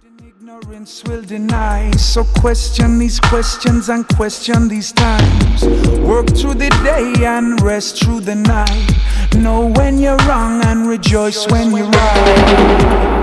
Ignorance will deny, so question these questions and question these times. Work through the day and rest through the night. Know when you're wrong and rejoice when you're right.